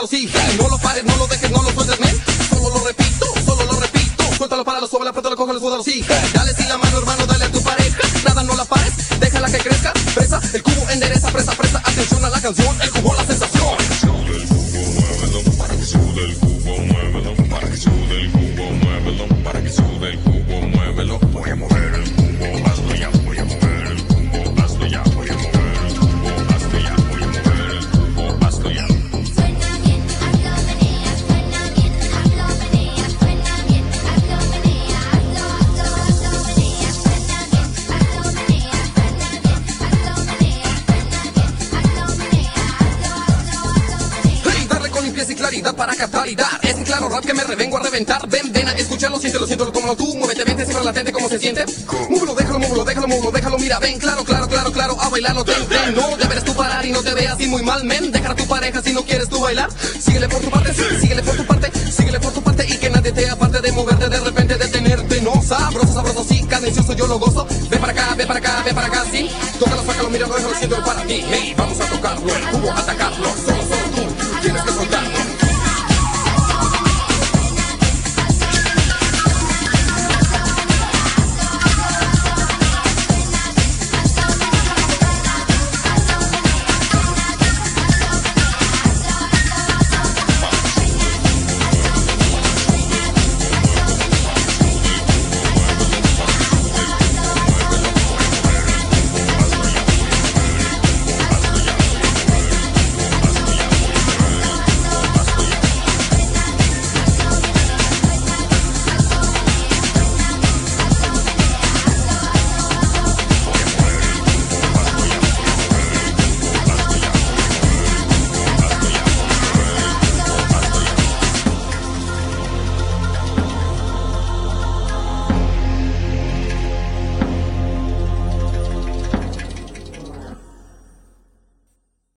sí, hey, no lo pares, no lo dejes, no lo sueltes, men. Solo lo repito, suéltalo, páralo, suéltalo, apretalo, cógelo, súdalo, sí, hey. Dale sí la mano, hermano, dale a tu pareja. Nada, no la pares, déjala que crezca. Presa, el cubo endereza, presta atención a la canción, el cubo, la sensación. Para que sude el cubo, muévelo. Para que sude el cubo, muévelo. Para que sude el cubo, muévelo. Voy a mover el cubo, hazlo ya. Voy a mover el cubo, hazlo ya. Voy a mover el cubo, hazlo ya. Voy a mover el cubo, hazlo ya. Suena bien, hazlo menea, suena bien, hazlo menea, suena bien, hazlo menea, hazlo menea, suena bien, hazlo menea, suena bien, hazlo menea, suena bien, hazlo menea. Hey, darle con limpieza y claridad para captar y dar. Es un claro rap que me revengo a reventar. Ven a escucharlo, siéntelo, tómalo tú. Muévete, vente, siempre latente, ¿cómo se siente? Múvelo, déjalo, mira, ven, claro, a bailarlo, ten. No deberás tú parar y no te veas así muy mal, men. Dejar a tu pareja si no quieres tú bailar. Síguele por tu parte, síguele por tu parte y que nadie te aparte de moverte, de repente detenerte. No, sabroso, sí, cadencioso, yo lo gozo. Ven para acá, sí. Tócalo, sácalo, míralo, déjalo, siéntelo para mí. Hey, vamos a tocarlo, el cubo,